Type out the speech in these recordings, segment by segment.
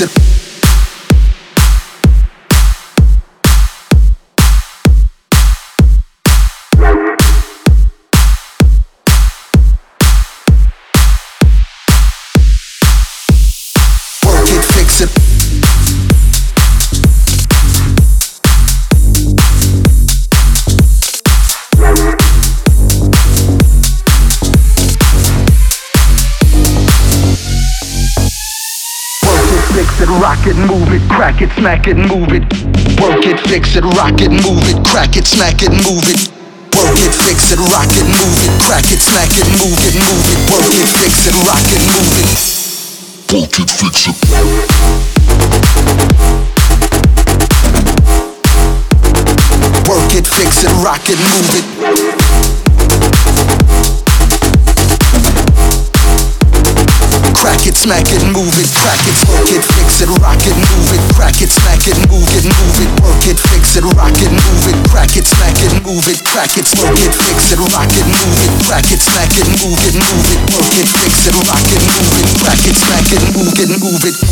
fix it. Work it, fix it. Fix it, rock it, move it, crack it, smack it, move it. Work it, fix it, rock it, move it, crack it, smack it, move it. Work it, fix it, rock it, move it, crack it, smack it, move it, move it. Work it, fix it, rock it, move it. Work it, fix it. Work it, fix it, rock it, move it. Crack it, smack it, move it, crack it, work it, fix it, rock it, move it, crack it, smack it, move it, move it, work it, fix it, rock it, move it, crack it, smack it, move it, crack it, work it, fix it, rock it, move it, crack it, smack it, move it, move it, work it, fix it, rock it, move it, crack it, smack it, move it, move it.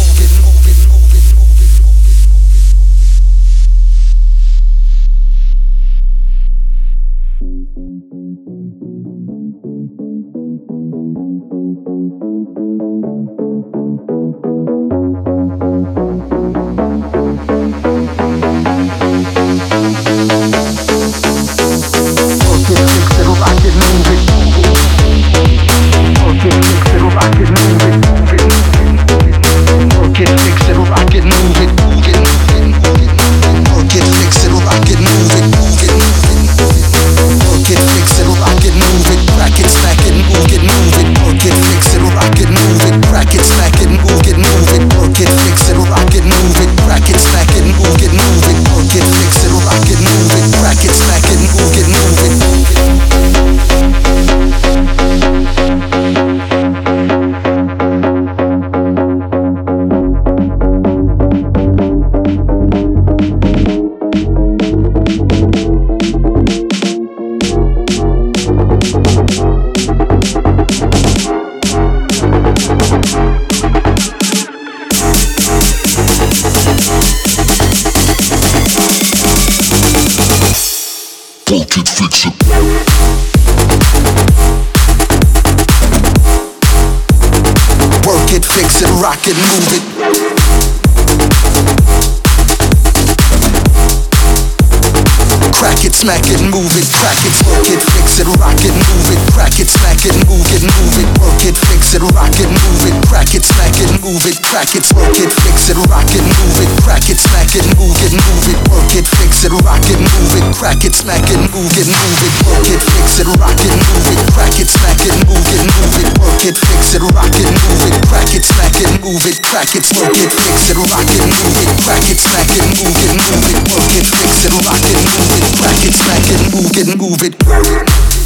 Work it, fix it. Work it, fix it, rock it, move it. Crack it, smack it, move it, crack it, work it, fix it, rock it, move it, crack it, smack it, move it, move it, work it, fix it, rock it, move it, crack it, smack it, move it, crack it, work it, fix it, rock it, move it, crack it, smack it, move it, move it, work it, fix it, rock it, move it, crack it, smack it, move it, move it, work it, fix it, rock it, move it, crack it, smack it, move it, move it, work it, fix it, rock it, move it, crack it, smack it, move it, crack it, work it, fix it, rock it, move it, crack it, smack it, move it, move it, work it, fix it, rock it, move it, crack it, smack it, move it, move it.